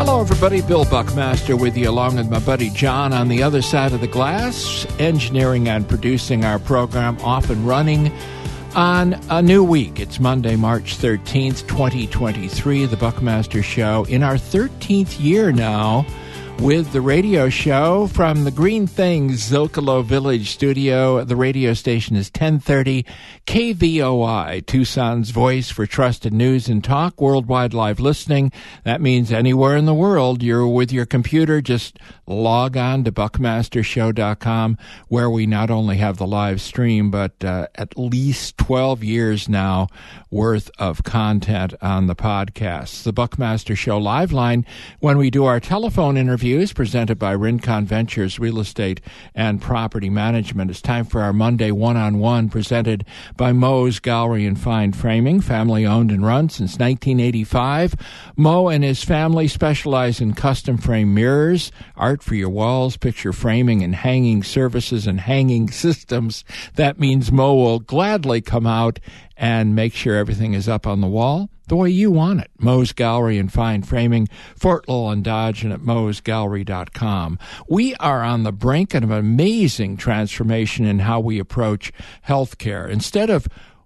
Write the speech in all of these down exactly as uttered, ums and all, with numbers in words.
Hello, everybody. Bill Buckmaster with you, along with my buddy John on the other side of the glass, engineering and producing our program, off and running on a new week. It's Monday, March thirteenth, twenty twenty-three, The Buckmaster Show, in our thirteenth year now with the radio show from the Green Things Zocalo Village studio. The radio station is ten thirty K V O I, Tucson's voice for trusted news and talk, worldwide live listening. That means anywhere in the world you're with your computer, just log on to buckmaster show dot com, where we not only have the live stream, but uh, at least twelve years now worth of content on the podcasts. The Buckmaster Show live line, when we do our telephone interviews presented by Rincon Ventures Real Estate and Property Management. It's time for our Monday one-on-one presented by Mo's Gallery and Fine Framing, family owned and run since nineteen eighty-five. Mo and his family specialize in custom frame mirrors, art for your walls, picture framing and hanging services and hanging systems. That means Mo will gladly come out and make sure everything is up on the wall the way you want it. Mo's Gallery and Fine Framing, Fort Lowell and Dodge, and at mos gallery dot com. We are on the brink of an amazing transformation in how we approach healthcare. Instead of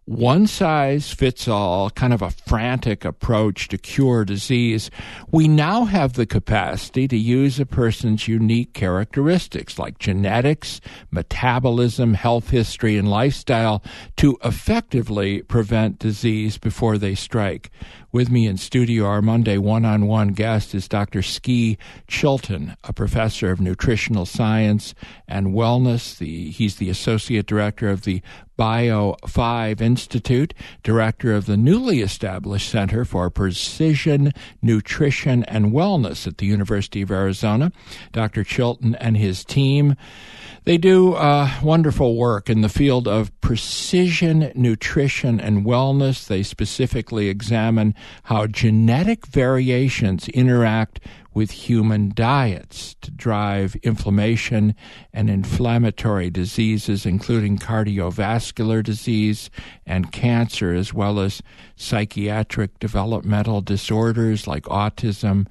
one-size-fits-all, kind of a frantic approach to cure disease, we now have the capacity to use a person's unique characteristics like genetics, metabolism, health history, and lifestyle to effectively prevent disease before they strike. With me in studio, our Monday one-on-one guest is Doctor Ski Chilton, a professor of nutritional science and wellness. The, he's the associate director of the Bio five Institute, director of the newly established Center for Precision Nutrition and Wellness at the University of Arizona. Doctor Chilton and his team, they do uh, wonderful work in the field of precision nutrition and wellness. They specifically examine how genetic variations interact with human diets to drive inflammation and inflammatory diseases, including cardiovascular disease and cancer, as well as psychiatric developmental disorders like autism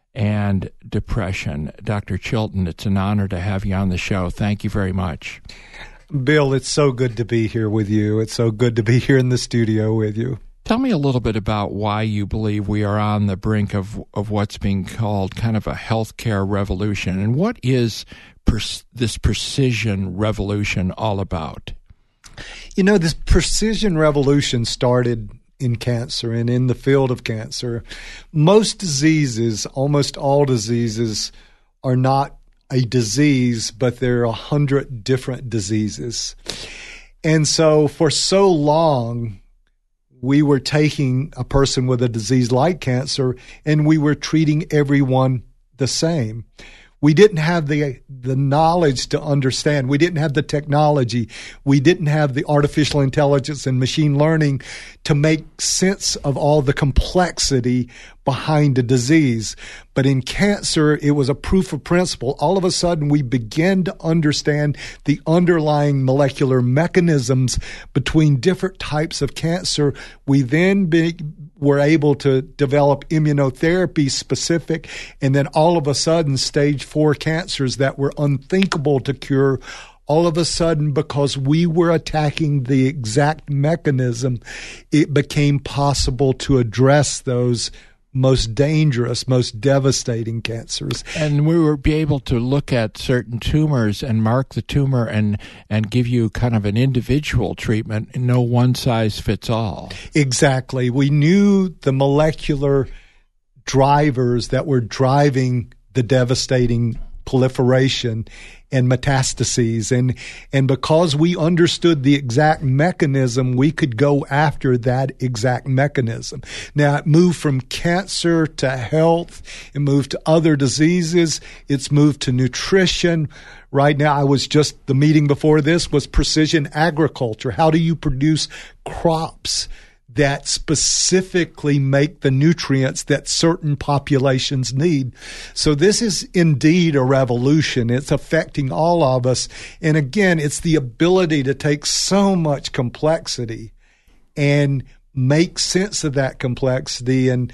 and depression. Doctor Chilton, it's an honor to have you on the show. Thank you very much. Bill, it's so good to be here with you. It's so good to be here in the studio with you. Tell me a little bit about why you believe we are on the brink of, of what's being called kind of a healthcare revolution. And what is pers- this precision revolution all about? You know, this precision revolution started in cancer and in the field of cancer. Most diseases, almost all diseases, are not a disease, but there are a hundred different diseases. And so for so long, we were taking a person with a disease like cancer and we were treating everyone the same. We didn't have the the knowledge to understand. We didn't have the technology. We didn't have the artificial intelligence and machine learning to make sense of all the complexity behind a disease. But in cancer, it was a proof of principle. All of a sudden, we began to understand the underlying molecular mechanisms between different types of cancer. We then be, were able to develop immunotherapy specific, and then all of a sudden, stage four cancers that were unthinkable to cure, all of a sudden, because we were attacking the exact mechanism, it became possible to address those most dangerous, most devastating cancers. And we were be able to look at certain tumors and mark the tumor and, and give you kind of an individual treatment, no one size fits all. Exactly. We knew the molecular drivers that were driving the devastating proliferation and metastases. And, and because we understood the exact mechanism, we could go after that exact mechanism. Now, it moved from cancer to health. It moved to other diseases. It's moved to nutrition. Right now, I was just, the meeting before this was precision agriculture. How do you produce crops that specifically make the nutrients that certain populations need? So this is indeed a revolution. It's affecting all of us. And again, it's the ability to take so much complexity and make sense of that complexity. And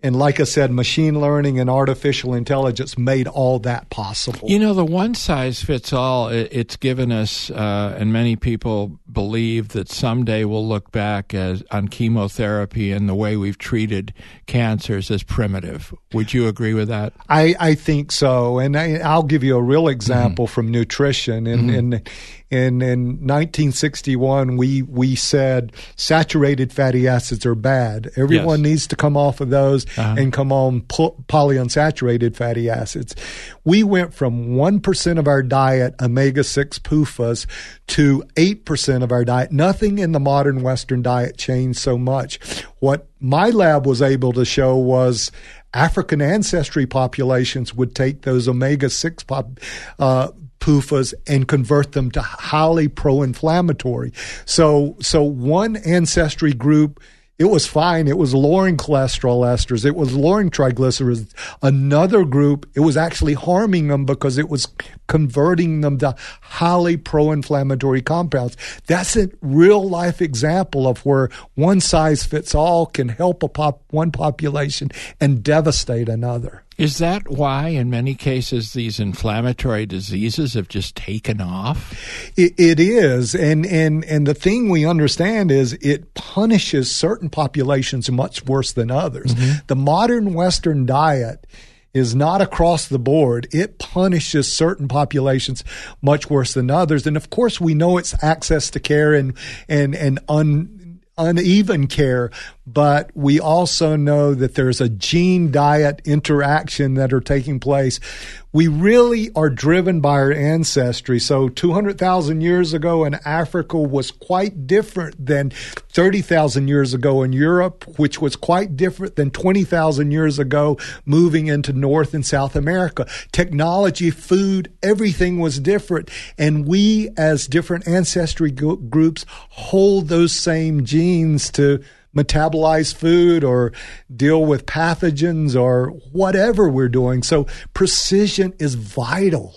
And like I said, machine learning and artificial intelligence made all that possible. You know, the one size fits all, it's given us, uh, and many people believe that someday we'll look back as, on chemotherapy and the way we've treated cancers as primitive. Would you agree with that? I, I think so. And I, I'll give you a real example mm-hmm. from nutrition. In, mm-hmm. in, in, in nineteen sixty-one, we, we said saturated fatty acids are bad. Everyone yes. needs to come off of those uh-huh. and come on po- polyunsaturated fatty acids. We went from one percent of our diet omega six P U F As to eight percent of our diet. Nothing in the modern Western diet changed so much. What my lab was able to show was African ancestry populations would take those omega six pop, uh, P U F As and convert them to highly pro-inflammatory. So, so one ancestry group, it was fine. It was lowering cholesterol esters. It was lowering triglycerides. Another group, it was actually harming them because it was converting them to highly pro-inflammatory compounds. That's a real-life example of where one size fits all can help a pop, one population and devastate another. Is that why, in many cases, these inflammatory diseases have just taken off? It, it is. And, and, and the thing we understand is it punishes certain populations much worse than others. Mm-hmm. The modern Western diet is not across the board. It punishes certain populations much worse than others. And, of course, we know it's access to care and, and, and un uneven care, but we also know that there's a gene-diet interaction that are taking place. We really are driven by our ancestry. So two hundred thousand years ago in Africa was quite different than thirty thousand years ago in Europe, which was quite different than twenty thousand years ago moving into North and South America. Technology, food, everything was different. And we, as different ancestry go- groups, hold those same genes to metabolize food or deal with pathogens or whatever we're doing. So precision is vital.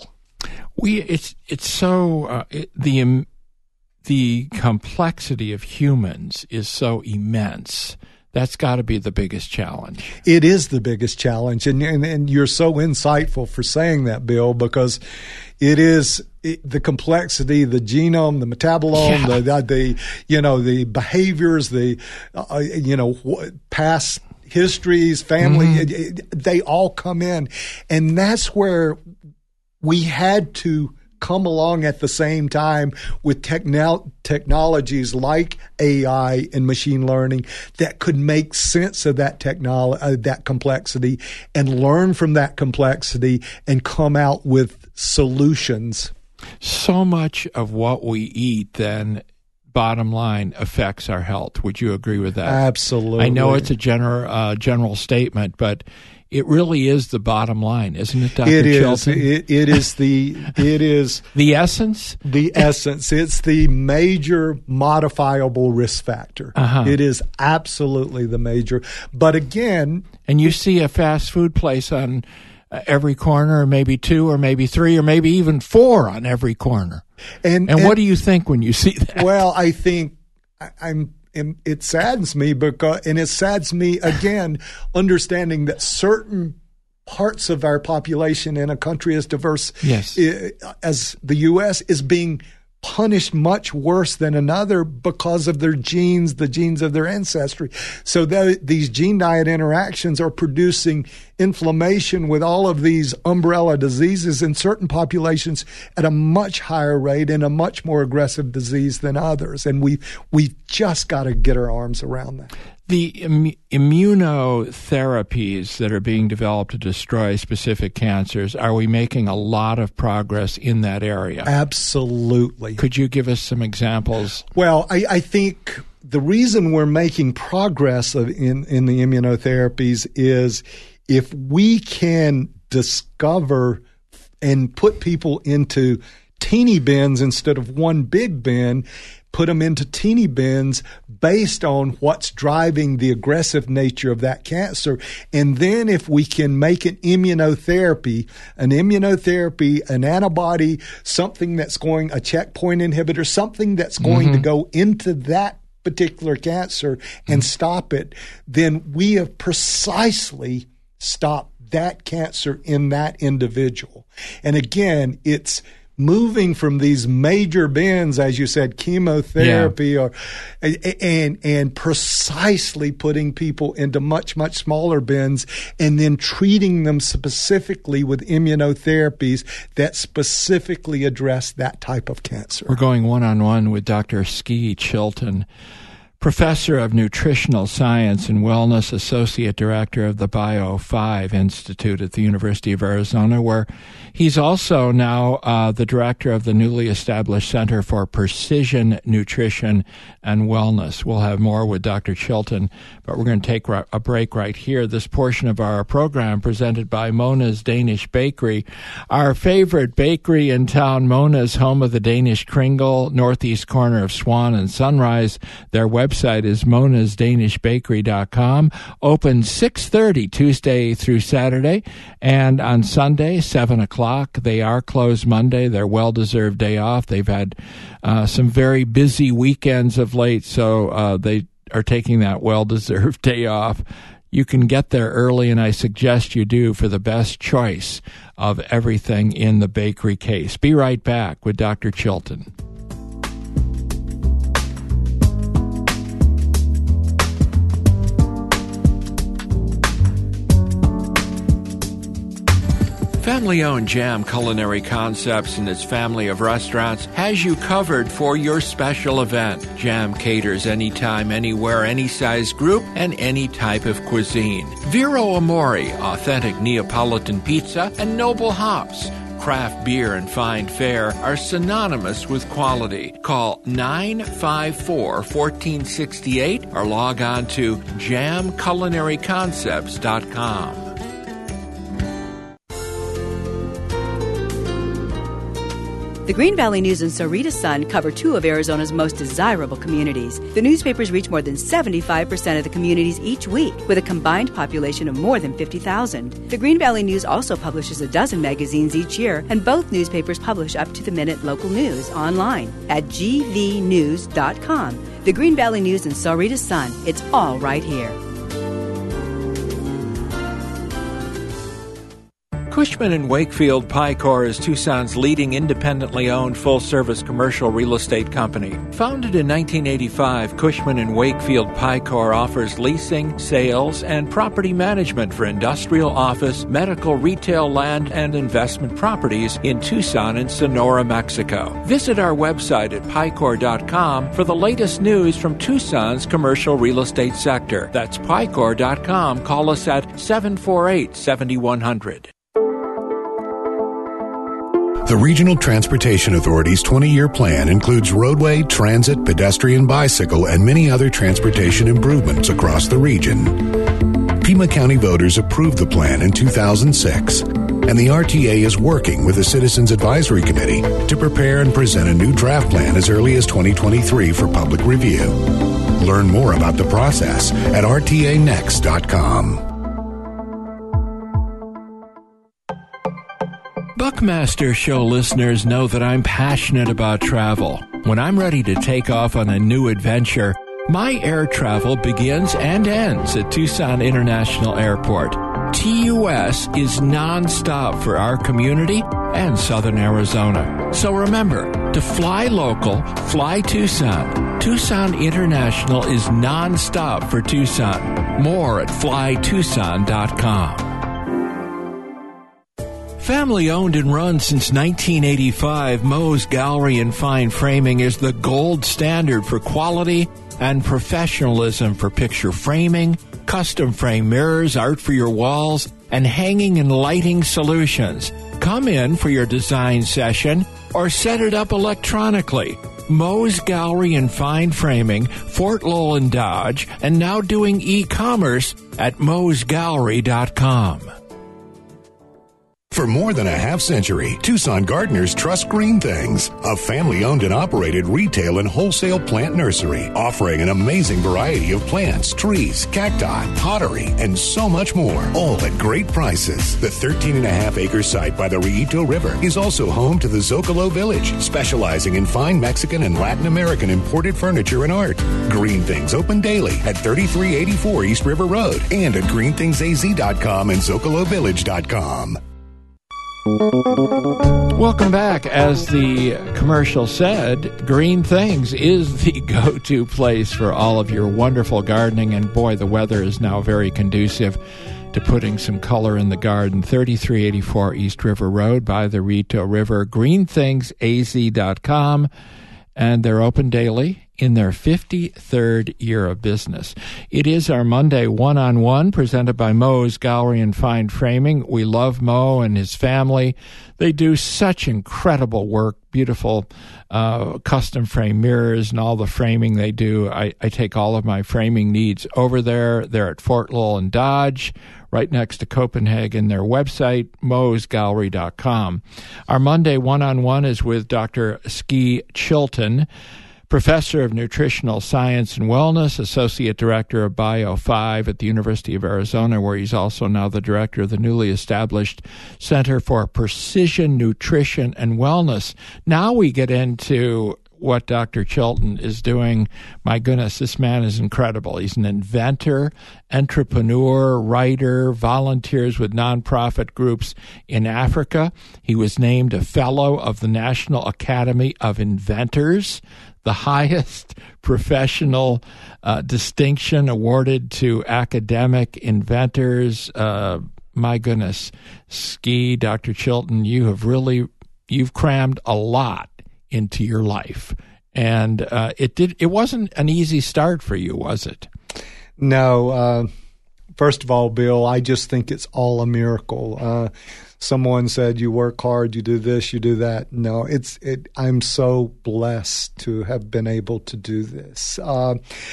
We it's it's so uh, it, the um, the complexity of humans is so immense. That's got to be the biggest challenge. It is the biggest challenge, and and, and you're so insightful for saying that, Bill, because it is it, the complexity, the genome, the metabolome, yeah. the, the the you know the behaviors, the uh, you know past histories, family, mm-hmm. it, it, they all come in, and that's where we had to come along at the same time with techno- technologies like A I and machine learning that could make sense of that technolo- uh, that complexity and learn from that complexity and come out with solutions. So much of what we eat then, bottom line, affects our health. Would you agree with that? Absolutely. I know it's a general uh, general statement, but it really is the bottom line, isn't it, Doctor It is. Chilton? It, it is the. It is the essence. The essence. It's the major modifiable risk factor. Uh-huh. It is absolutely the major. But again, and you see a fast food place on every corner, or maybe two, or maybe three, or maybe even four on every corner. And and, and what do you think when you see that? Well, I think I, I'm. It saddens me because, and it saddens me again, understanding that certain parts of our population in a country as diverse yes. as the U S is being punished much worse than another because of their genes, the genes of their ancestry. So that these gene-diet interactions are producing inflammation with all of these umbrella diseases in certain populations at a much higher rate and a much more aggressive disease than others. And we we've just got to get our arms around that. The Im- immunotherapies that are being developed to destroy specific cancers, are we making a lot of progress in that area? Absolutely. Could you give us some examples? Well, I, I think the reason we're making progress of, in, in the immunotherapies is if we can discover and put people into teeny bins instead of one big bin, put them into teeny bins based on what's driving the aggressive nature of that cancer. And then if we can make an immunotherapy, an immunotherapy, an antibody, something that's going, a checkpoint inhibitor, something that's going mm-hmm. to go into that particular cancer and stop it, then we have precisely stopped that cancer in that individual. And again, it's moving from these major bins, as you said, chemotherapy, yeah. or and and precisely putting people into much, much smaller bins and then treating them specifically with immunotherapies that specifically address that type of cancer. We're going one-on-one with Doctor Ski Chilton, Professor of Nutritional Science and Wellness, Associate Director of the Bio five Institute at the University of Arizona, where he's also now uh, the director of the newly established Center for Precision Nutrition and Wellness. We'll have more with Doctor Chilton, but we're going to take a break right here. This portion of our program presented by Mona's Danish Bakery, our favorite bakery in town. Mona's, home of the Danish Kringle, northeast corner of Swan and Sunrise. Their web website is monas danish bakery dot com. Open six thirty Tuesday through Saturday, and on Sunday, seven o'clock. They are closed Monday, their well-deserved day off. They've had uh, some very busy weekends of late, so uh, they are taking that well-deserved day off. You can get there early, and I suggest you do, for the best choice of everything in the bakery case. Be right back with Doctor Chilton. Family-owned Jam Culinary Concepts and its family of restaurants has you covered for your special event. Jam caters anytime, anywhere, any size group, and any type of cuisine. Vero Amore, authentic Neapolitan pizza, and Noble Hops, craft beer and fine fare, are synonymous with quality. Call nine five four, one four six eight or log on to jam culinary concepts dot com. The Green Valley News and Sahuarita Sun cover two of Arizona's most desirable communities. The newspapers reach more than seventy-five percent of the communities each week, with a combined population of more than fifty thousand. The Green Valley News also publishes a dozen magazines each year, and both newspapers publish up-to-the-minute local news online at g v news dot com. The Green Valley News and Sahuarita Sun, it's all right here. Cushman and Wakefield Picor is Tucson's leading independently owned full-service commercial real estate company. Founded in nineteen eighty-five, Cushman and Wakefield Picor offers leasing, sales, and property management for industrial, office, medical, retail, land, and investment properties in Tucson and Sonora, Mexico. Visit our website at picor dot com for the latest news from Tucson's commercial real estate sector. That's picor dot com. Call us at seven four eight, seven one zero zero. The Regional Transportation Authority's twenty-year plan includes roadway, transit, pedestrian, bicycle, and many other transportation improvements across the region. Pima County voters approved the plan in two thousand six, and the R T A is working with the Citizens Advisory Committee to prepare and present a new draft plan as early as twenty twenty-three for public review. Learn more about the process at r t a next dot com. Buckmaster Show listeners know that I'm passionate about travel. When I'm ready to take off on a new adventure, my air travel begins and ends at Tucson International Airport. T U S is nonstop for our community and Southern Arizona. So remember, to fly local, fly Tucson. Tucson International is nonstop for Tucson. More at fly tucson dot com. Family owned and run since nineteen eighty-five, Moe's Gallery and Fine Framing is the gold standard for quality and professionalism for picture framing, custom frame mirrors, art for your walls, and hanging and lighting solutions. Come in for your design session or set it up electronically. Moe's Gallery and Fine Framing, Fort Lowell and Dodge, and now doing e-commerce at moes gallery dot com. For more than a half century, Tucson gardeners trust Green Things, a family-owned and operated retail and wholesale plant nursery, offering an amazing variety of plants, trees, cacti, pottery, and so much more, all at great prices. The thirteen and a half acre site by the Rillito River is also home to the Zocalo Village, specializing in fine Mexican and Latin American imported furniture and art. Green Things open daily at thirty-three eighty-four East River Road and at green things a z dot com and zocalo village dot com. Welcome back. As the commercial said, Green Things is the go-to place for all of your wonderful gardening, and boy, the weather is now very conducive to putting some color in the garden. thirty-three eighty-four East River Road by the Rillito River, green things a z dot com, and they're open daily in their fifty-third year of business. It is our Monday one-on-one presented by Mo's Gallery and Fine Framing. We love Mo and his family. They do such incredible work, beautiful uh, custom frame mirrors and all the framing they do. I, I take all of my framing needs over there. They're at Fort Lowell and Dodge, right next to Copenhagen. Their website, mos gallery dot com. Our Monday one-on-one is with Doctor Ski Chilton, Professor of Nutritional Science and Wellness, Associate Director of Bio five at the University of Arizona, where he's also now the director of the newly established Center for Precision Nutrition and Wellness. Now we get into what Doctor Chilton is doing. My goodness, this man is incredible. He's an inventor, entrepreneur, writer, volunteers with nonprofit groups in Africa. He was named a Fellow of the National Academy of Inventors, the highest professional uh, distinction awarded to academic inventors. Uh, my goodness, Ski, Doctor Chilton, you have really, you've crammed a lot into your life. And uh, it did. It wasn't an easy start for you, was it? No. Uh, first of all, Bill, I just think it's all a miracle. Uh, someone said, you work hard, you do this, you do that. No, it's. It, I'm so blessed to have been able to do this. Uh,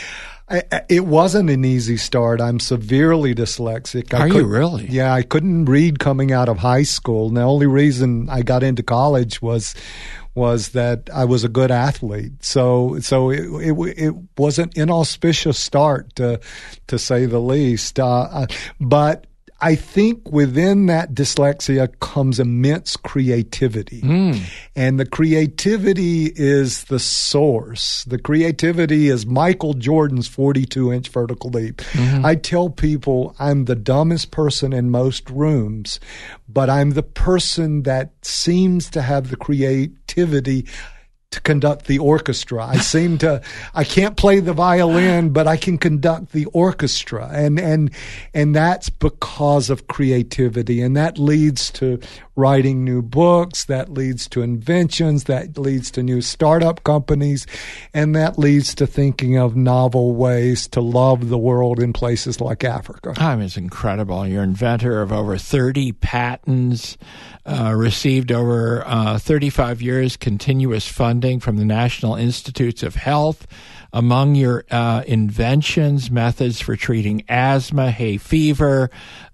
I, it wasn't an easy start. I'm severely dyslexic. I Are you really? Yeah, I couldn't read coming out of high school. And the only reason I got into college was was that I was a good athlete. So so it it, it was an inauspicious start, to to say the least. Uh, but I think within that dyslexia comes immense creativity. Mm. And the creativity is the source. The creativity is Michael Jordan's forty-two inch vertical leap. Mm-hmm. I tell people I'm the dumbest person in most rooms, but I'm the person that seems to have the creativity to conduct the orchestra. I seem to, I can't play the violin, but I can conduct the orchestra. And, and, and that's because of creativity. And that leads to writing new books, that leads to inventions, that leads to new startup companies, and that leads to thinking of novel ways to love the world in places like Africa. I mean, it's incredible. You're inventor of over thirty patents, uh, received over uh, thirty-five years continuous funding from the National Institutes of Health. Among your uh, inventions, methods for treating asthma, hay fever,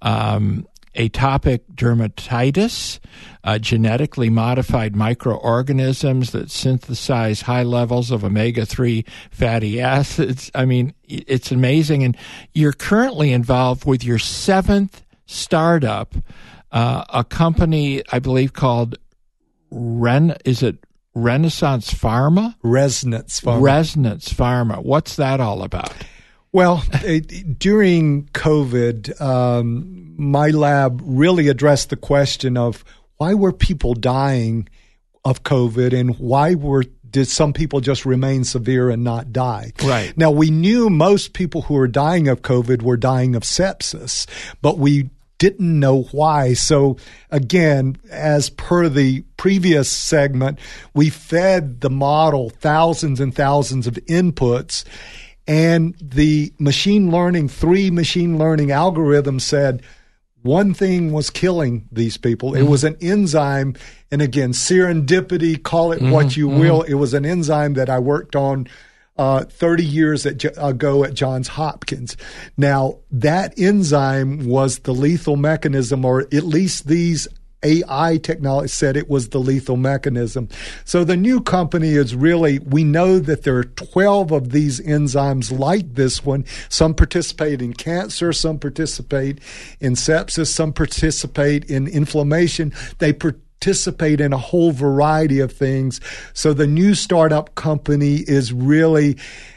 um, atopic dermatitis, uh, genetically modified microorganisms that synthesize high levels of omega three fatty acids. I mean, it's amazing. And you're currently involved with your seventh startup, uh, a company, I believe, called Ren, is it Renaissance Pharma? Resonance Pharma. Resonance Pharma. What's that all about? Well, it, during COVID, um, my lab really addressed the question of why were people dying of COVID, and why were did some people just remain severe and not die? Right. Now, we knew most people who were dying of COVID were dying of sepsis, but we didn't know why. So again, as per the previous segment, we fed the model thousands and thousands of inputs. And the machine learning, three machine learning algorithms said one thing was killing these people. Mm-hmm. It was an enzyme. And again, serendipity, call it mm-hmm. what you mm-hmm. will. It was an enzyme that I worked on uh, thirty years at, ago at Johns Hopkins. Now, that enzyme was the lethal mechanism, or at least these A I technology said it was the lethal mechanism. So the new company is really, we know that there are twelve of these enzymes like this one. Some participate in cancer, some participate in sepsis, some participate in inflammation. They participate in a whole variety of things. So the new startup company is really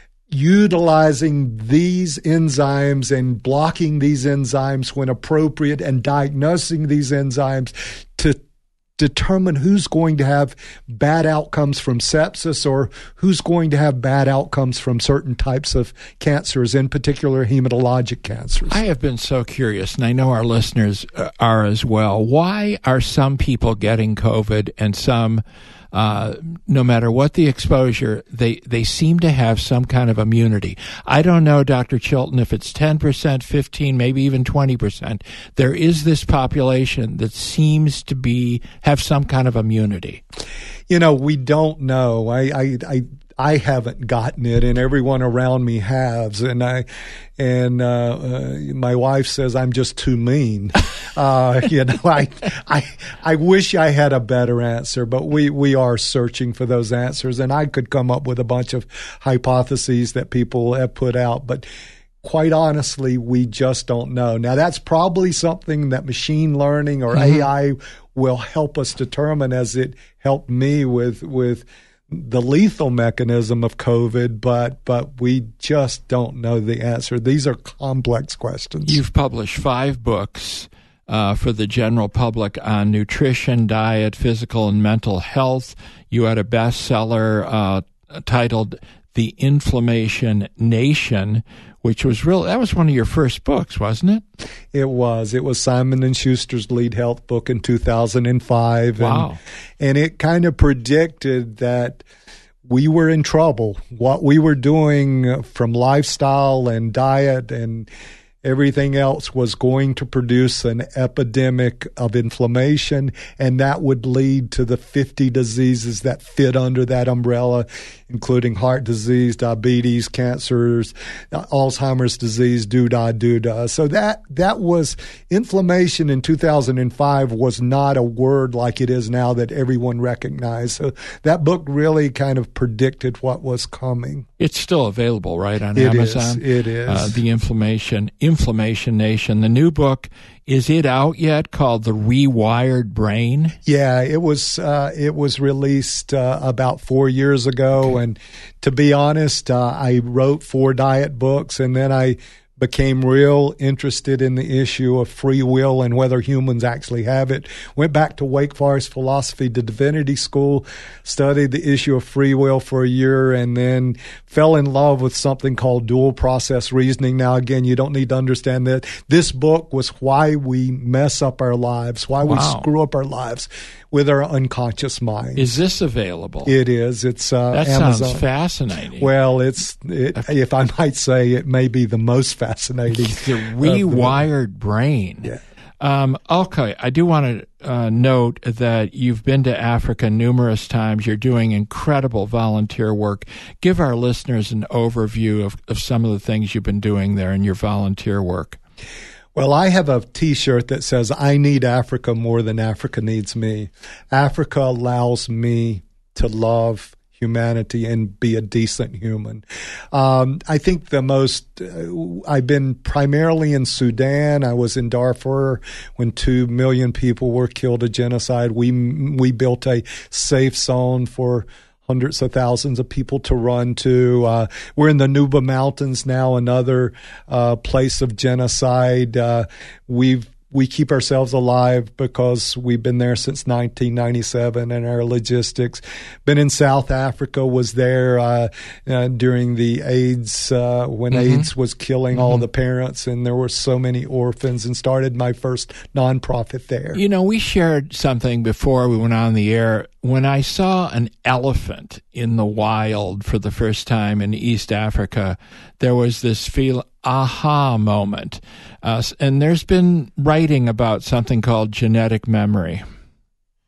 utilizing these enzymes and blocking these enzymes when appropriate and diagnosing these enzymes to determine who's going to have bad outcomes from sepsis or who's going to have bad outcomes from certain types of cancers, in particular hematologic cancers. I have been so curious, and I know our listeners are as well. Why are some people getting COVID and some Uh, no matter what the exposure, they, they seem to have some kind of immunity? I don't know, Doctor Chilton, if it's ten percent, fifteen, maybe even twenty percent. There is this population that seems to be have some kind of immunity. You know, we don't know. I, I, I, I haven't gotten it, and everyone around me has. And I, and uh, uh, my wife says I'm just too mean. Uh, you know, I, I, I wish I had a better answer, but we, we are searching for those answers, and I could come up with a bunch of hypotheses that people have put out, but quite honestly, we just don't know. Now, that's probably something that machine learning or mm-hmm. A I will help us determine, as it helped me with, with the lethal mechanism of COVID, but but we just don't know the answer. These are complex questions. You've published five books uh, for the general public on nutrition, diet, physical and mental health. You had a bestseller uh, titled The Inflammation Nation, which was real. That was one of your first books, wasn't it? It was. It was Simon and Schuster's lead health book in two thousand five. Wow. And, and it kind of predicted that we were in trouble. What we were doing from lifestyle and diet and everything else was going to produce an epidemic of inflammation, and that would lead to the fifty diseases that fit under that umbrella, including heart disease, diabetes, cancers, Alzheimer's disease, doo-dah, doo-dah. So that that was inflammation in two thousand five was not a word like it is now that everyone recognized. So that book really kind of predicted what was coming. It's still available, right, on it Amazon? Is, it is. Uh, the Inflammation Inflammation Nation. The new book, is it out yet, called The Rewired Brain? Yeah, it was uh, it was released uh, about four years ago. Okay. And to be honest, uh, I wrote four diet books, and then I became real interested in the issue of free will and whether humans actually have it. Went back to Wake Forest Philosophy to Divinity School, studied the issue of free will for a year, and then fell in love with something called dual process reasoning. Now, again, you don't need to understand that. This book was why we mess up our lives, why we wow. screw up our lives with our unconscious mind. Is this available? It is. It's uh, that Amazon. Sounds fascinating. Well, it's it, if I might say, it may be the most fascinating. The Rewired the, Brain. Yeah. Um, okay, I do want to uh, note that you've been to Africa numerous times. You're doing incredible volunteer work. Give our listeners an overview of, of some of the things you've been doing there in your volunteer work. Well, I have a T-shirt that says, I need Africa more than Africa needs me. Africa allows me to love humanity and be a decent human. Um, I think the most, uh, I've been primarily in Sudan. I was in Darfur when two million people were killed in genocide. We, we built a safe zone for hundreds of thousands of people to run to. Uh, we're in the Nuba Mountains now, another uh, place of genocide. Uh, we've We keep ourselves alive because we've been there since nineteen ninety-seven, and our logistics. Been in South Africa, was there uh, uh, during the AIDS, uh, when mm-hmm. AIDS was killing mm-hmm. all the parents, and there were so many orphans, and started my first nonprofit there. You know, we shared something before we went on the air. When I saw an elephant in the wild for the first time in East Africa, there was this feel aha moment. Uh, and there's been writing about something called genetic memory.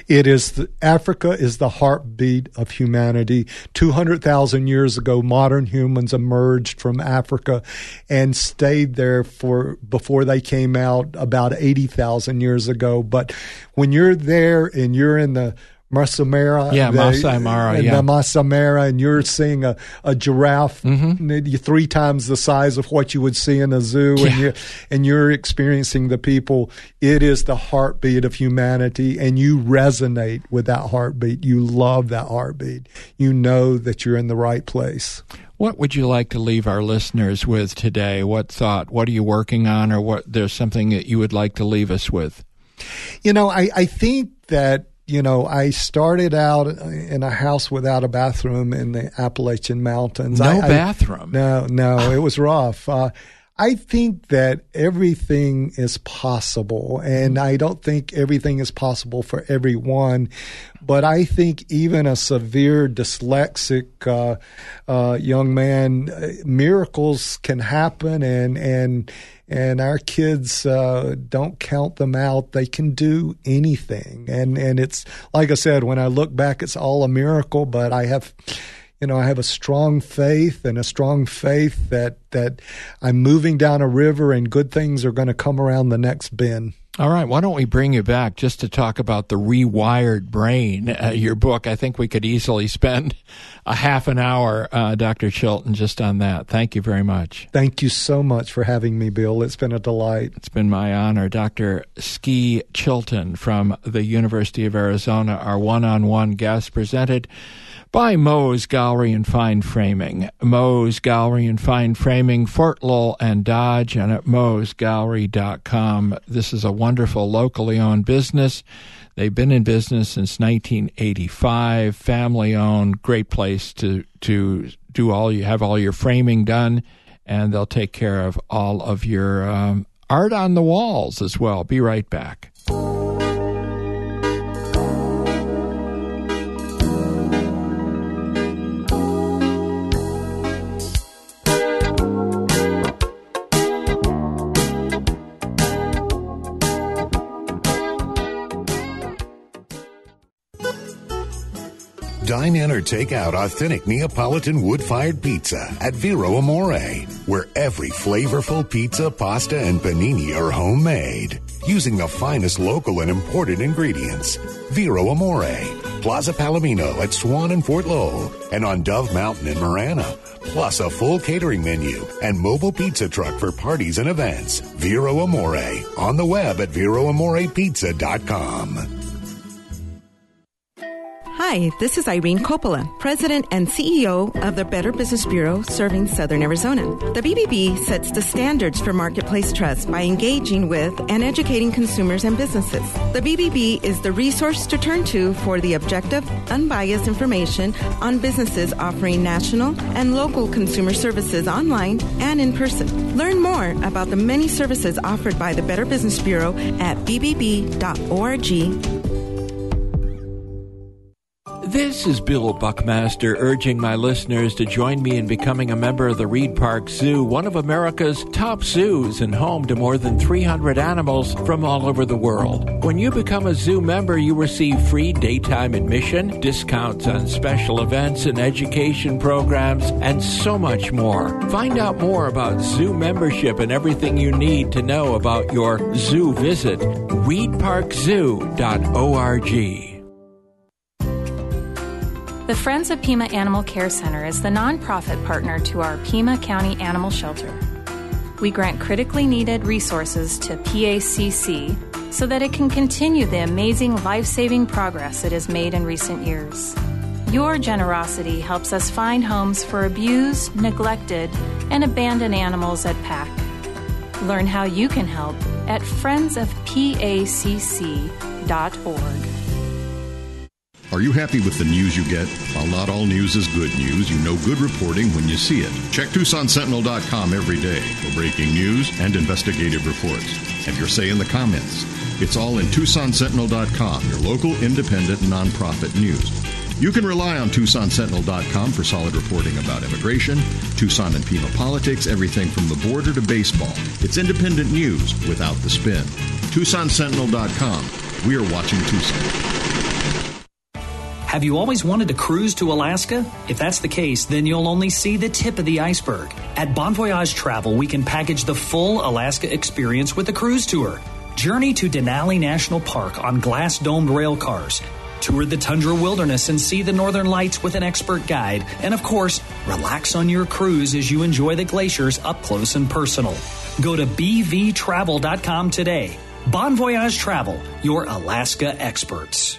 It is the, Africa is the heartbeat of humanity. two hundred thousand years ago, modern humans emerged from Africa and stayed there for before they came out about eighty thousand years ago. But when you're there and you're in the Masai Mara, yeah, the, Masai Mara, and yeah, the Masai Mara, and you're seeing a, a giraffe mm-hmm. three times the size of what you would see in a zoo, yeah. and you're, and you're experiencing the people. It is the heartbeat of humanity, and you resonate with that heartbeat. You love that heartbeat. You know that you're in the right place. What would you like to leave our listeners with today? What thought? What are you working on, or what? There's something that you would like to leave us with? You know, I, I think that. You know, I started out in a house without a bathroom in the Appalachian Mountains. No I, bathroom? I, no, no, it was rough. Uh, I think that everything is possible, and I don't think everything is possible for everyone, but I think even a severe dyslexic uh, uh, young man, uh, miracles can happen, and and and our kids uh, don't count them out. They can do anything, and and it's like I said, when I look back, it's all a miracle. But I have. You know, I have a strong faith and a strong faith that, that I'm moving down a river and good things are going to come around the next bend. All right. Why don't we bring you back just to talk about the rewired brain, uh, your book. I think we could easily spend a half an hour, uh, Doctor Chilton, just on that. Thank you very much. Thank you so much for having me, Bill. It's been a delight. It's been my honor. Doctor Ski Chilton from the University of Arizona, our one-on-one guest, presented by Moe's Gallery and Fine Framing. Moe's Gallery and Fine Framing, Fort Lowell and Dodge, and at moes gallery dot com. This is a wonderful locally owned business. They've been in business since nineteen eighty-five, family-owned, great place to to do all you have all your framing done, and they'll take care of all of your um, art on the walls as well. Be right back. Dine in or take out authentic Neapolitan wood-fired pizza at Vero Amore, where every flavorful pizza, pasta, and panini are homemade, using the finest local and imported ingredients. Vero Amore, Plaza Palomino at Swan and Fort Lowell, and on Dove Mountain in Marana, plus a full catering menu and mobile pizza truck for parties and events. Vero Amore, on the web at vero amore pizza dot com. Hi, this is Irene Coppola, President and C E O of the Better Business Bureau serving Southern Arizona. The B B B sets the standards for marketplace trust by engaging with and educating consumers and businesses. The B B B is the resource to turn to for the objective, unbiased information on businesses offering national and local consumer services online and in person. Learn more about the many services offered by the Better Business Bureau at b b b dot org. This is Bill Buckmaster urging my listeners to join me in becoming a member of the Reed Park Zoo, one of America's top zoos and home to more than three hundred animals from all over the world. When you become a zoo member, you receive free daytime admission, discounts on special events and education programs, and so much more. Find out more about zoo membership and everything you need to know about your zoo visit. reed park zoo dot org. The Friends of Pima Animal Care Center is the nonprofit partner to our Pima County Animal Shelter. We grant critically needed resources to P A C C so that it can continue the amazing life-saving progress it has made in recent years. Your generosity helps us find homes for abused, neglected, and abandoned animals at P A C. Learn how you can help at friends of p a c c dot org. Are you happy with the news you get? While not all news is good news, you know good reporting when you see it. Check Tucson Sentinel dot com every day for breaking news and investigative reports. Have your say in the comments. It's all in Tucson Sentinel dot com, your local independent nonprofit news. You can rely on Tucson Sentinel dot com for solid reporting about immigration, Tucson and Pima politics, everything from the border to baseball. It's independent news without the spin. Tucson Sentinel dot com. We are watching Tucson. Have you always wanted to cruise to Alaska? If that's the case, then you'll only see the tip of the iceberg. At Bon Voyage Travel, we can package the full Alaska experience with a cruise tour. Journey to Denali National Park on glass-domed rail cars. Tour the tundra wilderness and see the northern lights with an expert guide. And of course, relax on your cruise as you enjoy the glaciers up close and personal. Go to b v travel dot com today. Bon Voyage Travel, your Alaska experts.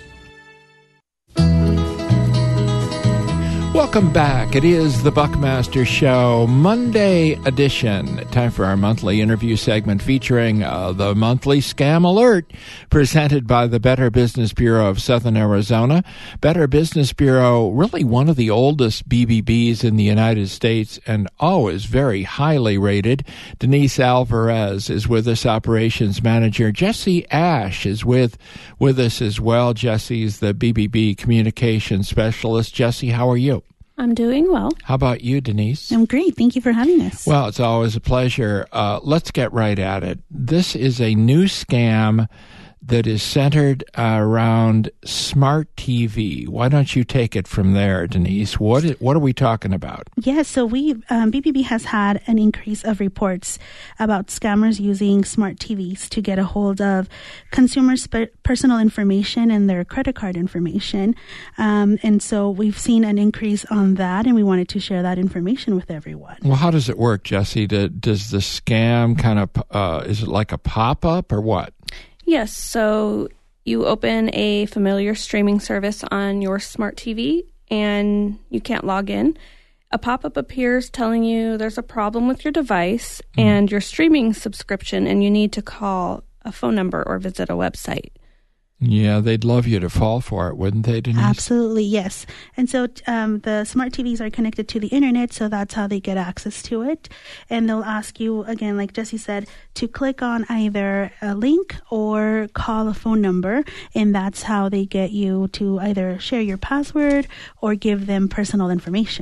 Welcome back. It is the Buckmaster Show, Monday edition. Time for our monthly interview segment featuring uh, the monthly Scam Alert, presented by the Better Business Bureau of Southern Arizona. Better Business Bureau, really one of the oldest B B Bs in the United States and always very highly rated. Denise Alvarez is with us, operations manager. Jesse Ash is with, with us as well. Jesse's the B B B communications specialist. Jesse, how are you? I'm doing well. How about you, Denise? I'm great. Thank you for having us. Well, it's always a pleasure. Uh, let's get right at it. This is a new scam that is centered uh, around smart T V. Why don't you take it from there, Denise? What is, what are we talking about? Yes, yeah, so we um, B B B has had an increase of reports about scammers using smart T Vs to get a hold of consumers' sp- personal information and their credit card information. Um, and so we've seen an increase on that, and we wanted to share that information with everyone. Well, how does it work, Jesse? Do, does the scam kind of, uh, is it like a pop-up or what? Yes, so you open a familiar streaming service on your smart T V and you can't log in. A pop-up appears telling you there's a problem with your device mm. and your streaming subscription, and you need to call a phone number or visit a website. Yeah, they'd love you to fall for it, wouldn't they, Denise? Absolutely, yes. And so um, the smart T Vs are connected to the internet, so that's how they get access to it. And they'll ask you, again, like Jesse said, to click on either a link or call a phone number, and that's how they get you to either share your password or give them personal information.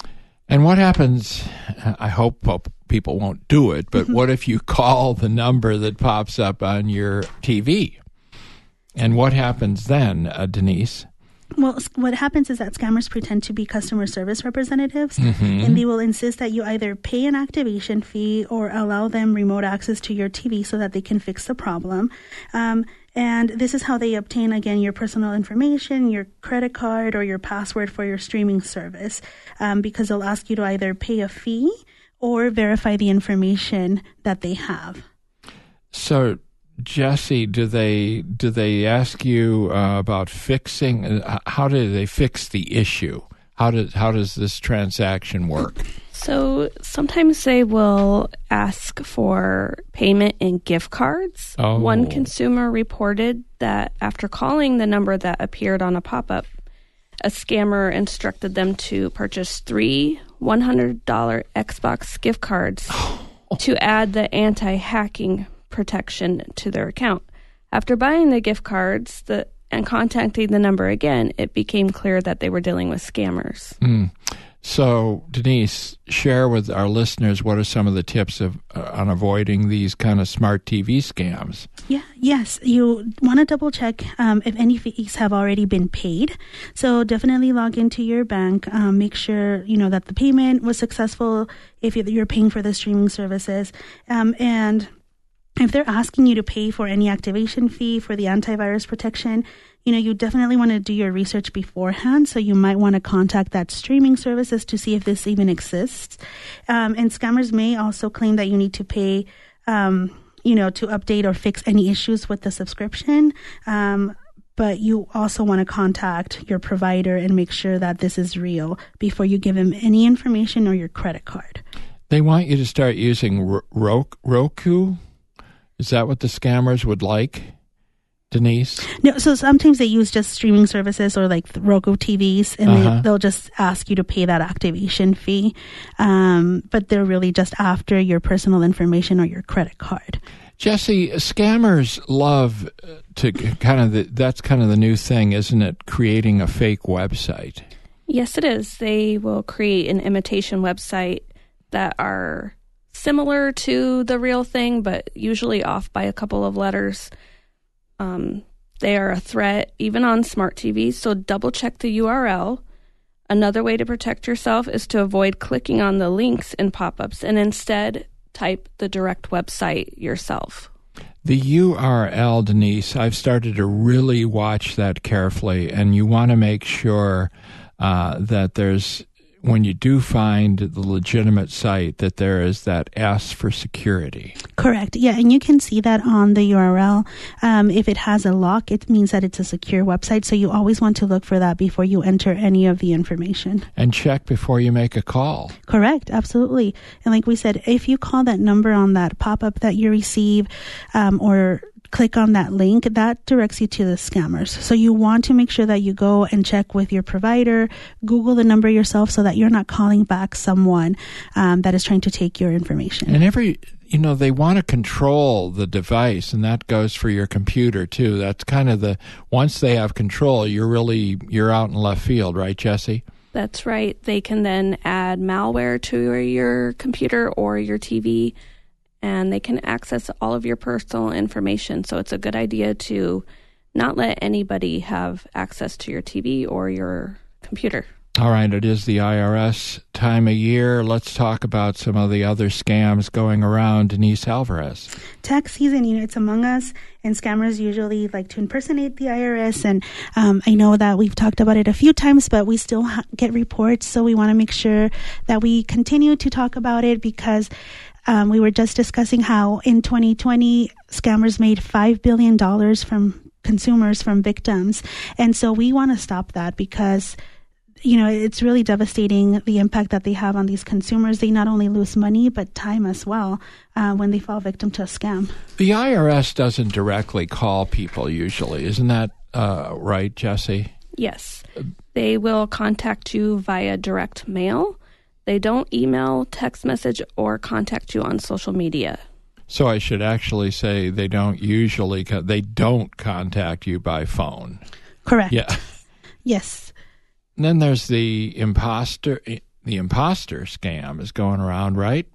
And what happens, I hope people won't do it, but what if you call the number that pops up on your T V? And what happens then, uh, Denise? Well, what happens is that scammers pretend to be customer service representatives, mm-hmm. and they will insist that you either pay an activation fee or allow them remote access to your T V so that they can fix the problem. Um, and this is how they obtain, again, your personal information, your credit card, or your password for your streaming service, um, because they'll ask you to either pay a fee or verify the information that they have. So, Jesse, do they do they ask you uh, about fixing? Uh, how do they fix the issue? How does how does this transaction work? So sometimes they will ask for payment in gift cards. Oh. One consumer reported that after calling the number that appeared on a pop-up, a scammer instructed them to purchase three one hundred dollars Xbox gift cards oh. to add the anti-hacking protection to their account. After buying the gift cards the, and contacting the number again, it became clear that they were dealing with scammers. Mm. So, Denise, share with our listeners what are some of the tips of uh, on avoiding these kind of smart T V scams? Yeah, yes, you want to double check um, if any fees have already been paid. So definitely log into your bank, um, make sure you know that the payment was successful if you're paying for the streaming services, um, and if they're asking you to pay for any activation fee for the antivirus protection, you know, you definitely want to do your research beforehand. So you might want to contact that streaming services to see if this even exists. Um, and scammers may also claim that you need to pay, um, you know, to update or fix any issues with the subscription. Um, but you also want to contact your provider and make sure that this is real before you give them any information or your credit card. They want you to start using R- Roku? Is that what the scammers would like, Denise? No, so sometimes they use just streaming services or like the Roku T Vs, and uh-huh. they, they'll just ask you to pay that activation fee. Um, but they're really just after your personal information or your credit card. Jesse, scammers love to kind of, the, that's kind of the new thing, isn't it? Creating a fake website. Yes, it is. They will create an imitation website that are similar to the real thing, but usually off by a couple of letters. Um, They are a threat even on smart T Vs, so double check the U R L. Another way to protect yourself is to avoid clicking on the links in pop-ups and instead type the direct website yourself. The U R L, Denise, I've started to really watch that carefully, and you want to make sure uh, that there's, when you do find the legitimate site, that there is that S for security. Correct. Yeah, and you can see that on the U R L. Um, if it has a lock, it means that it's a secure website, so you always want to look for that before you enter any of the information. And check before you make a call. Correct, absolutely. And like we said, if you call that number on that pop-up that you receive um, or click on that link, that directs you to the scammers. So you want to make sure that you go and check with your provider, Google the number yourself so that you're not calling back someone um, that is trying to take your information. And every, you know, they want to control the device, and that goes for your computer too. That's kind of the, once they have control, you're really, you're out in left field, right, Jesse? That's right. They can then add malware to your computer or your T V, and they can access all of your personal information. So it's a good idea to not let anybody have access to your T V or your computer. All right, it is the I R S time of year. Let's talk about some of the other scams going around. Denise Alvarez. Tax season, you know, it's among us, and scammers usually like to impersonate the I R S. And um, I know that we've talked about it a few times, but we still ha- get reports. So we want to make sure that we continue to talk about it because Um, we were just discussing how in twenty twenty, scammers made five billion dollars from consumers, from victims. And so we want to stop that because, you know, it's really devastating the impact that they have on these consumers. They not only lose money, but time as well uh, when they fall victim to a scam. The I R S doesn't directly call people usually. Isn't that uh, right, Jesse? Yes. They will contact you via direct mail. They don't email, text message, or contact you on social media. So I should actually say they don't usually, co- they don't contact you by phone. Correct. Yeah. Yes. And then there's the imposter, the imposter scam is going around, right?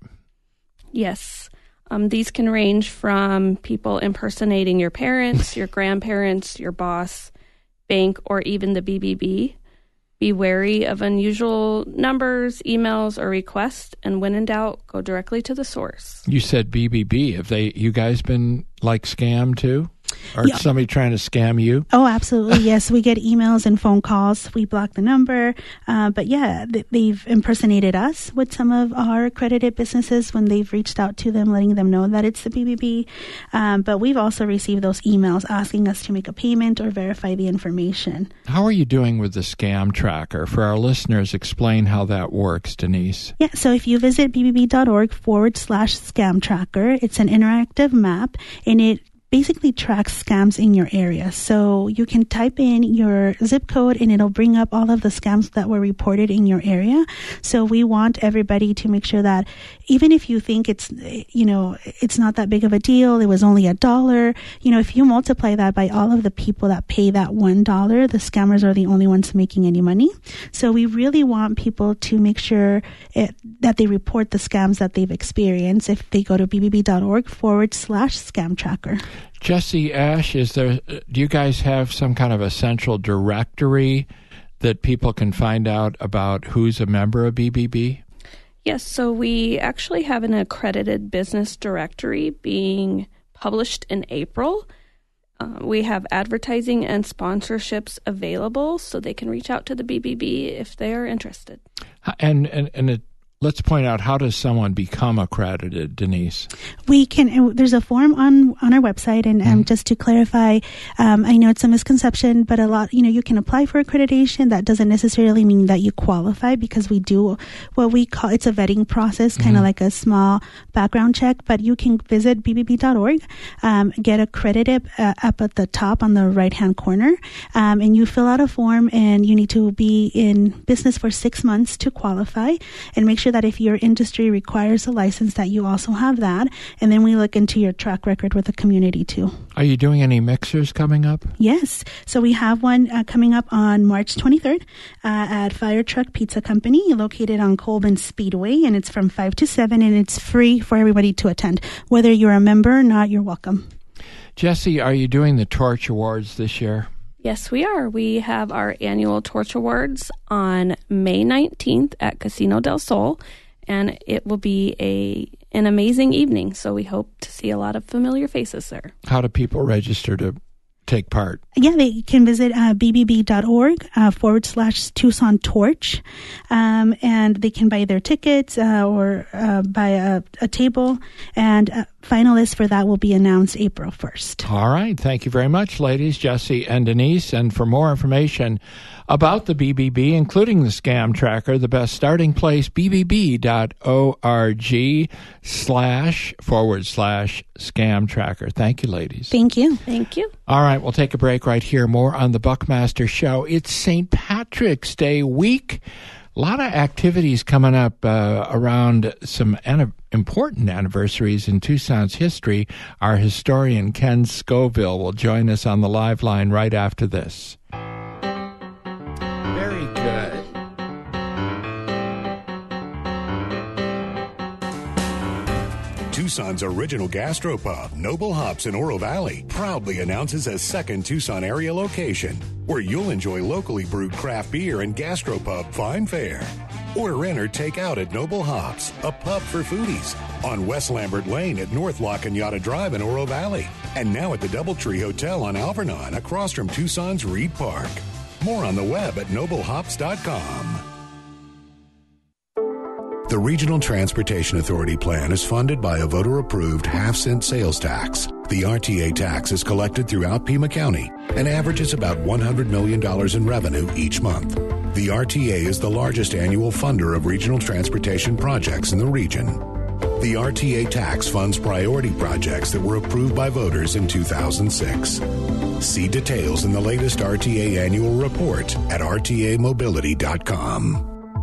Yes. Um, these can range from people impersonating your parents, your grandparents, your boss, bank, or even the B B B. Be wary of unusual numbers, emails, or requests, and when in doubt, go directly to the source. You said B B B. Have they, you guys been like scammed too? Or Yeah. somebody trying to scam you? Oh, absolutely. Yes, we get emails and phone calls. We block the number. Uh, but yeah, th- they've impersonated us with some of our accredited businesses when they've reached out to them, letting them know that it's the B B B. Um, but we've also received those emails asking us to make a payment or verify the information. How are you doing with the scam tracker? For our listeners, explain how that works, Denise. Yeah, so if you visit bbb.org forward slash scam tracker, it's an interactive map, and it basically tracks scams in your area. So you can type in your zip code and it'll bring up all of the scams that were reported in your area. So we want everybody to make sure that even if you think it's, you know, it's not that big of a deal, it was only a dollar, you know, if you multiply that by all of the people that pay that one dollar, the scammers are the only ones making any money. So we really want people to make sure it, that they report the scams that they've experienced if they go to bbb.org forward slash scam tracker. Jesse, Ash, is there? Do you guys have some kind of a central directory that people can find out about who's a member of B B B? Yes, so we actually have an accredited business directory being published in April. Uh, we have advertising and sponsorships available, so they can reach out to the B B B if they are interested. And and and it, let's point out, how does someone become accredited, Denise? We can, there's a form on, on our website, and um, Mm-hmm. just to clarify, um, I know it's a misconception, but a lot, you know, you can apply for accreditation. That doesn't necessarily mean that you qualify, because we do what we call, it's a vetting process, kind of Mhm. like a small background check, but you can visit b b b dot org, um, get accredited uh, up at the top on the right-hand corner, um, and you fill out a form, and you need to be in business for six months to qualify, and make sure that if your industry requires a license, that you also have that. And then we look into your track record with the community too. Are you doing any mixers coming up? Yes. So we have one uh, coming up on March twenty-third uh, at Fire Truck Pizza Company, located on Colburn Speedway, and it's from five to seven, and it's free for everybody to attend. Whether you're a member or not, you're welcome. Jesse, are you doing the Torch Awards this year? Yes, we are. We have our annual Torch Awards on May nineteenth at Casino del Sol, and it will be a an amazing evening. So we hope to see a lot of familiar faces there. How do people register to take part? Yeah, they can visit uh, b b b dot org uh, forward slash Tucson Torch, um, and they can buy their tickets uh, or uh, buy a, a table, and uh, finalists for that will be announced April first. All right. Thank you very much, ladies, Jesse and Denise. And for more information about the B B B, including the Scam Tracker, the best starting place, b b b dot org slash forward slash Scam Tracker. Thank you, ladies. Thank you. Thank you. All right, we'll take a break right here. More on the Buckmaster Show. It's Saint Patrick's Day week. A lot of activities coming up uh, around some an- important anniversaries in Tucson's history. Our historian, Ken Scoville, will join us on the live line right after this. Very good. Tucson's original gastropub, Noble Hops in Oro Valley, proudly announces a second Tucson area location where you'll enjoy locally brewed craft beer and gastropub fine fare. Order in or take out at Noble Hops, a pub for foodies, on West Lambert Lane at North La Cañada Drive in Oro Valley, and now at the Doubletree Hotel on Alvernon across from Tucson's Reed Park. More on the web at noble hops dot com. The Regional Transportation Authority plan is funded by a voter-approved half-cent sales tax. The R T A tax is collected throughout Pima County and averages about one hundred million dollars in revenue each month. The R T A is the largest annual funder of regional transportation projects in the region. The R T A tax funds priority projects that were approved by voters in two thousand six. See details in the latest R T A annual report at r t a mobility dot com.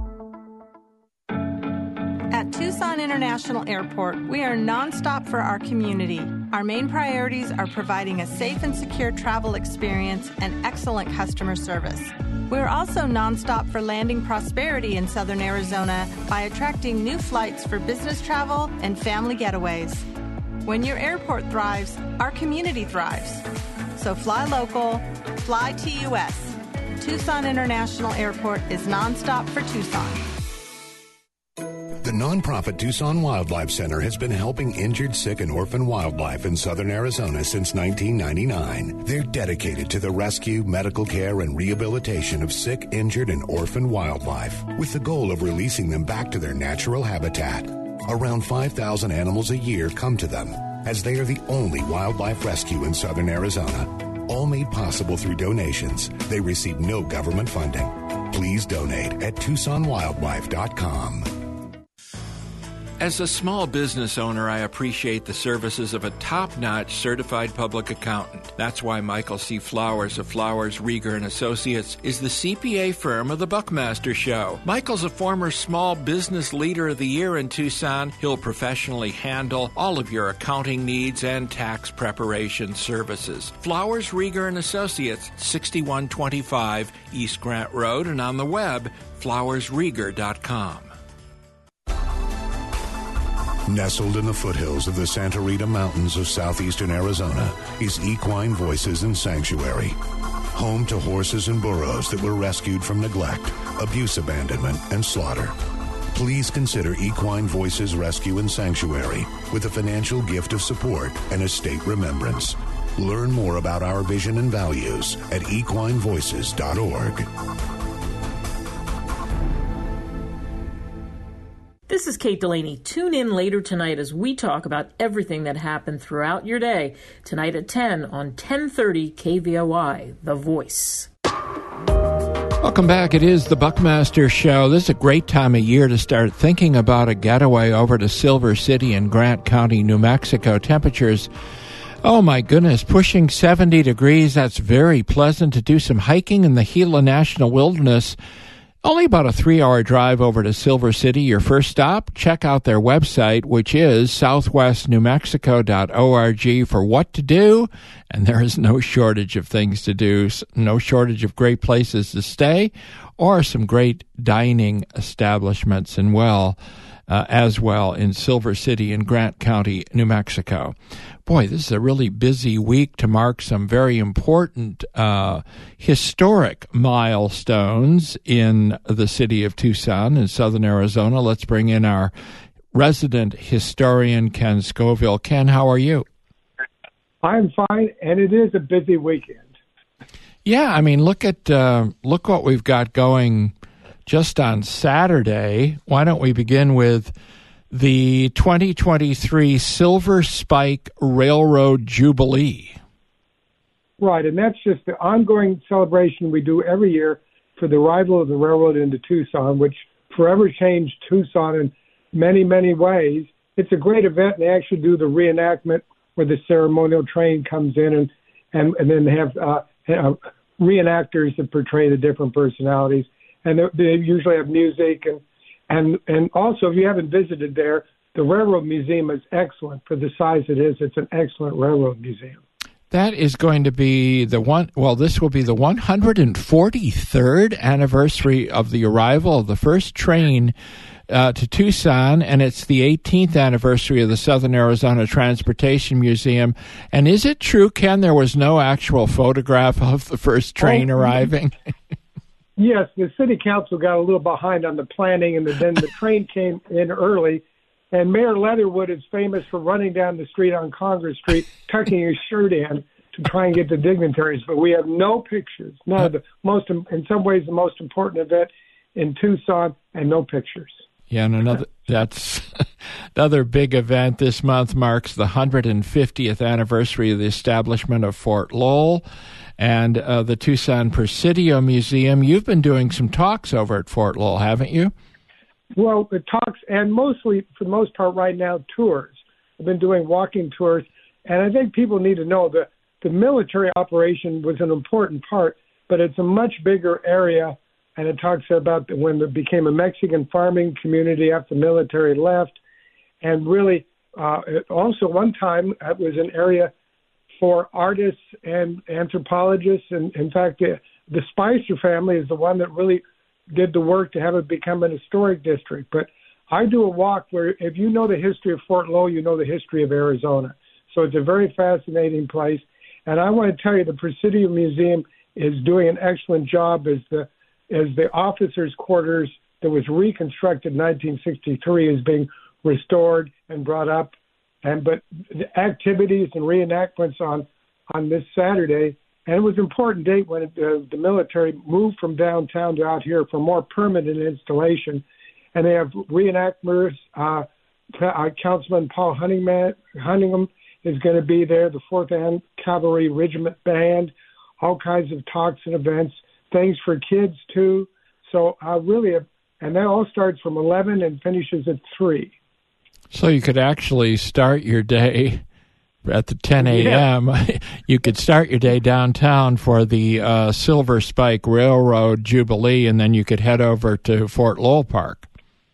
At Tucson International Airport, we are nonstop for our community. Our main priorities are providing a safe and secure travel experience and excellent customer service. We're also nonstop for landing prosperity in Southern Arizona by attracting new flights for business travel and family getaways. When your airport thrives, our community thrives. So fly local, fly T U S. Tucson International Airport is nonstop for Tucson. The nonprofit Tucson Wildlife Center has been helping injured, sick, and orphan wildlife in southern Arizona since nineteen ninety-nine. They're dedicated to the rescue, medical care, and rehabilitation of sick, injured, and orphan wildlife, with the goal of releasing them back to their natural habitat. Around five thousand animals a year come to them, as they are the only wildlife rescue in southern Arizona. All made possible through donations. They receive no government funding. Please donate at tucson wildlife dot com. As a small business owner, I appreciate the services of a top-notch certified public accountant. That's why Michael C. Flowers of Flowers, Rieger and Associates is the C P A firm of the Buckmaster Show. Michael's a former Small Business Leader of the Year in Tucson. He'll professionally handle all of your accounting needs and tax preparation services. Flowers, Rieger and Associates, sixty-one twenty-five East Grant Road, and on the web, flowers rieger dot com. Nestled in the foothills of the Santa Rita Mountains of southeastern Arizona is Equine Voices and Sanctuary, home to horses and burros that were rescued from neglect, abuse, abandonment, and slaughter. Please consider Equine Voices Rescue and Sanctuary with a financial gift of support and estate remembrance. Learn more about our vision and values at equine voices dot org. This is Kate Delaney. Tune in later tonight as we talk about everything that happened throughout your day. Tonight at ten on ten thirty K V O I, The Voice. Welcome back. It is the Buckmaster Show. This is a great time of year to start thinking about a getaway over to Silver City in Grant County, New Mexico. Temperatures, oh my goodness, pushing seventy degrees. That's very pleasant to do some hiking in the Gila National Wilderness. Only about a three-hour drive over to Silver City. Your first stop, check out their website, which is southwest new mexico dot org for what to do. And there is no shortage of things to do, no shortage of great places to stay, or some great dining establishments and well, uh, as well in Silver City in Grant County, New Mexico. boy, this is a really busy week to mark some very important uh, historic milestones in the city of Tucson in southern Arizona. Let's bring in our resident historian, Ken Scoville. Ken, how are you? I'm fine, and it is a busy weekend. Yeah, I mean, look at uh, look what we've got going just on Saturday. Why don't we begin with the twenty twenty-three Silver Spike Railroad Jubilee? Right, and that's just the ongoing celebration we do every year for the arrival of the railroad into Tucson, which forever changed Tucson in many, many ways. It's a great event, and they actually do the reenactment where the ceremonial train comes in, and, and, and then they have uh, uh, reenactors that portray the different personalities. And they, they usually have music. And, and, and also, if you haven't visited there, the Railroad Museum is excellent for the size it is. It's an excellent railroad museum. That is going to be the one, well, this will be the one hundred forty-third anniversary of the arrival of the first train Uh, to Tucson, and it's the eighteenth anniversary of the Southern Arizona Transportation Museum. And is it true, Ken, there was no actual photograph of the first train oh, arriving? Yes, the city council got a little behind on the planning, and then the train came in early. And Mayor Leatherwood is famous for running down the street on Congress Street, tucking his shirt in to try and get the dignitaries. But we have no pictures. None of the most, in some ways, the most important event in Tucson, and no pictures. Yeah, and another that's another big event this month marks the one hundred fiftieth anniversary of the establishment of Fort Lowell and uh, the Tucson Presidio Museum. You've been doing some talks over at Fort Lowell, haven't you? Well, the talks, and mostly, for the most part right now, tours. I've been doing walking tours, and I think people need to know that the military operation was an important part, but it's a much bigger area. And it talks about when it became a Mexican farming community after the military left. And really, uh, it also one time it was an area for artists and anthropologists. And in fact, the, the Spicer family is the one that really did the work to have it become an historic district. But I do a walk where if you know the history of Fort Lowell, you know the history of Arizona. So it's a very fascinating place. And I want to tell you, the Presidio Museum is doing an excellent job as the as the officers' quarters that was reconstructed in nineteen sixty-three is being restored and brought up. And but the activities and reenactments on, on this Saturday, and it was an important date when it, uh, the military moved from downtown to out here for more permanent installation. And they have reenactors. Uh, uh, Councilman Paul Huntingman, Hunningham is going to be there, the fourth Cavalry Regiment Band, all kinds of talks and events. Things for kids, too. So I uh, really, have, and that all starts from eleven and finishes at three. So you could actually start your day at the ten a.m. Yeah. You could start your day downtown for the uh, Silver Spike Railroad Jubilee, and then you could head over to Fort Lowell Park.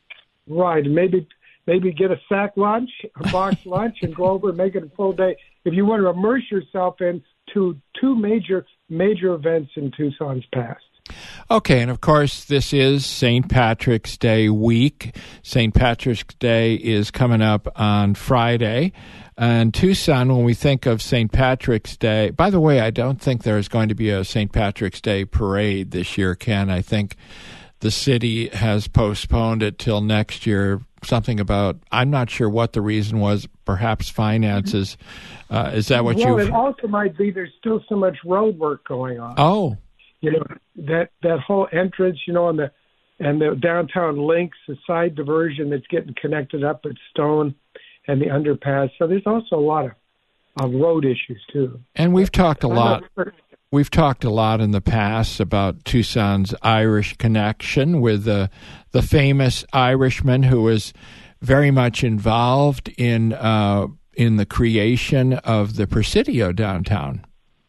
Right. Maybe maybe get a sack lunch, a box lunch, and go over and make it a full day. If you want to immerse yourself in to two major major events in Tucson's past. Okay, and of course, this is Saint Patrick's Day week. Saint Patrick's Day is coming up on Friday. And Tucson, when we think of Saint Patrick's Day, by the way, I don't think there's going to be a Saint Patrick's Day parade this year, Ken. I think the city has postponed it till next year. Something about, I'm not sure what the reason was, perhaps finances. Uh, is that what you? Well, it also might be there's still so much road work going on. Oh. You know, that, that whole entrance, you know, and the, and the downtown links, the side diversion that's getting connected up at Stone and the underpass. So there's also a lot of, of road issues, too. And we've talked a lot. We've talked a lot in the past about Tucson's Irish connection with the the famous Irishman who was very much involved in uh, in the creation of the Presidio downtown.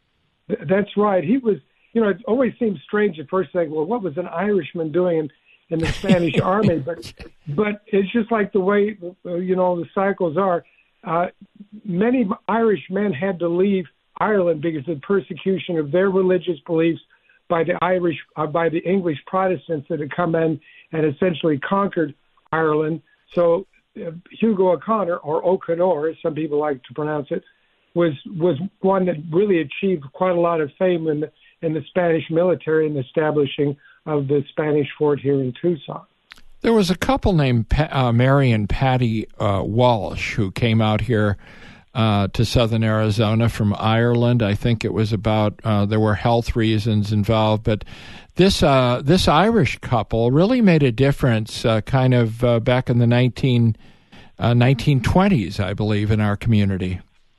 That's right. He was, you know, it always seems strange at first, like, well, what was an Irishman doing in, in the Spanish army? But but it's just like the way, you know, the cycles are. Uh, many Irish men had to leave Ireland because of the persecution of their religious beliefs by the Irish, uh, by the English Protestants that had come in and essentially conquered Ireland. So uh, Hugo O'Connor, or O'Connor, as some people like to pronounce it, was was one that really achieved quite a lot of fame in the, in the Spanish military and the establishing of the Spanish fort here in Tucson. There was a couple named pa- uh, Mary and Patty uh, Walsh who came out here uh, to southern Arizona from Ireland. I think it was about, uh, there were health reasons involved, but this uh, this Irish couple really made a difference uh, kind of uh, back in the nineteen, uh, nineteen twenties, I believe, in our community.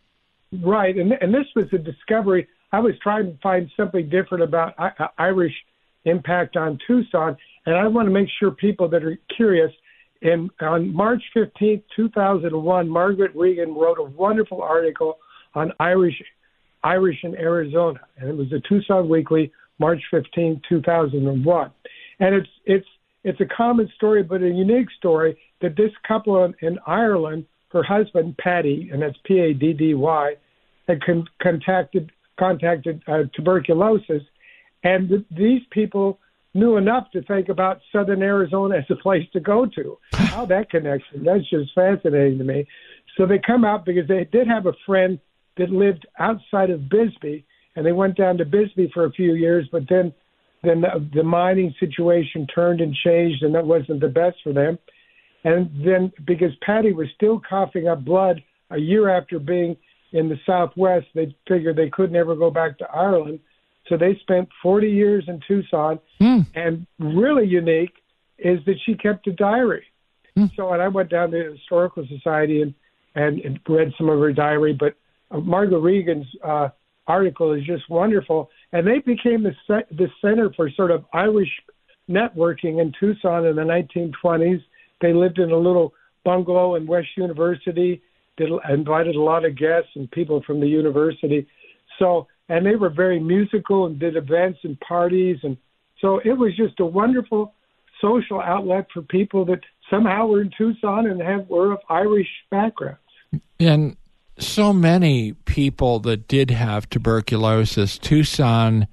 Right, and and this was a discovery. I was trying to find something different about I- Irish impact on Tucson, and I want to make sure people that are curious. And on March fifteenth, two thousand one, Margaret Regan wrote a wonderful article on Irish Irish in Arizona, and it was the Tucson Weekly, March fifteenth, two thousand one. And it's it's it's a common story, but a unique story that this couple in, in Ireland, her husband Paddy, and that's P A D D Y, had con- contacted contacted uh, tuberculosis, and th- these people knew enough to think about southern Arizona as a place to go to. How that connection, that's just fascinating to me. So they come out because they did have a friend that lived outside of Bisbee, and they went down to Bisbee for a few years, but then then the, the mining situation turned and changed, and that wasn't the best for them. And then because Patty was still coughing up blood a year after being in the Southwest, they figured they could never go back to Ireland. So they spent forty years in Tucson, mm. and really unique is that she kept a diary. Mm. So and I went down to the Historical Society and, and, and read some of her diary, but uh, Margaret Regan's uh, article is just wonderful. And they became the, the center for sort of Irish networking in Tucson in the nineteen twenties. They lived in a little bungalow in West University, that invited a lot of guests and people from the university. So, and they were very musical and did events and parties. And so it was just a wonderful social outlet for people that somehow were in Tucson and have were of Irish backgrounds. And so many people that did have tuberculosis, Tucson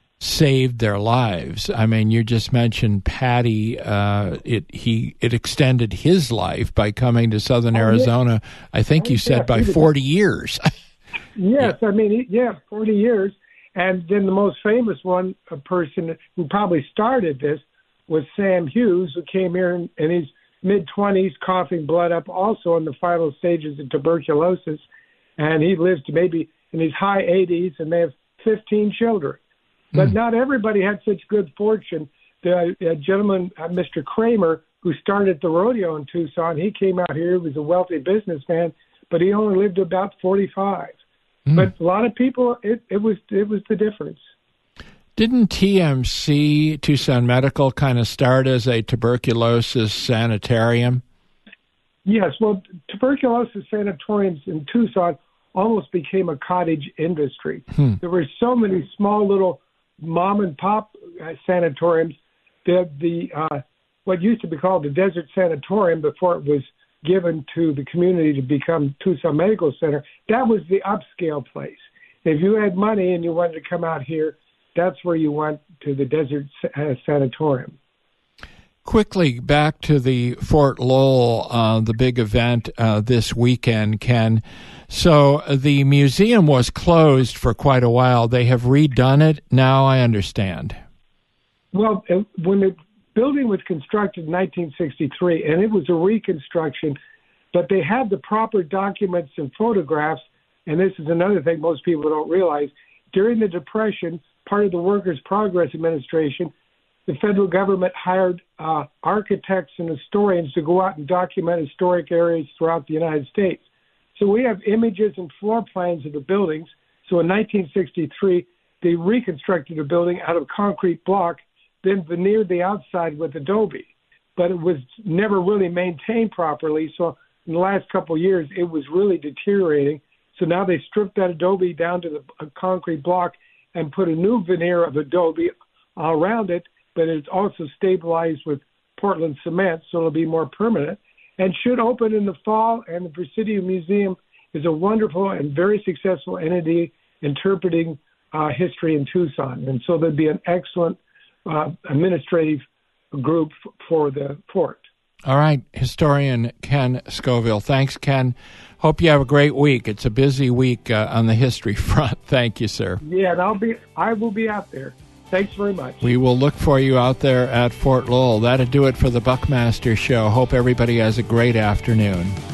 saved their lives. I mean, you just mentioned Patty. Uh, it he it extended his life by coming to southern oh, Arizona. Yeah. I think you said yeah, by forty years. Yes, yeah. I mean, yeah, forty years. And then the most famous one, a person who probably started this, was Sam Hughes, who came here in, in his mid-twenties, coughing blood up, also in the final stages of tuberculosis. And he lives to maybe in his high eighties, and they have fifteen children. But mm. not everybody had such good fortune. The uh, gentleman, uh, Mister Kramer, who started the rodeo in Tucson, he came out here. He was a wealthy businessman, but he only lived to about forty-five. Mm. But a lot of people, it, it was it was the difference. Didn't T M C, Tucson Medical, kind of start as a tuberculosis sanitarium? Yes, well, tuberculosis sanatoriums in Tucson almost became a cottage industry. Hmm. There were so many small little mom and pop uh, sanatoriums that the uh, what used to be called the Desert Sanatorium before it was given to the community to become Tucson Medical Center, that was the upscale place. If you had money and you wanted to come out here, that's where you went, to the Desert uh, Sanatorium. Quickly, back to the Fort Lowell, uh, the big event uh, this weekend, Ken. So the museum was closed for quite a while. They have redone it now, I understand. Well, when the building was constructed in nineteen sixty-three, and it was a reconstruction, but they had the proper documents and photographs, and this is another thing most people don't realize. During the Depression, part of the Workers' Progress Administration, the federal government hired uh, architects and historians to go out and document historic areas throughout the United States. So we have images and floor plans of the buildings. So in nineteen sixty-three, they reconstructed a building out of concrete block, then veneered the outside with adobe. But it was never really maintained properly. So in the last couple of years, it was really deteriorating. So now they stripped that adobe down to the concrete block and put a new veneer of adobe around it, but it's also stabilized with Portland cement, so it'll be more permanent, and should open in the fall. And the Presidio Museum is a wonderful and very successful entity interpreting uh, history in Tucson. And so there'd be an excellent uh, administrative group f- for the fort. All right, historian Ken Scoville. Thanks, Ken. Hope you have a great week. It's a busy week uh, on the history front. Thank you, sir. Yeah, and I'll be. I will be out there. Thanks very much. We will look for you out there at Fort Lowell. That'll do it for the Buckmaster Show. Hope everybody has a great afternoon.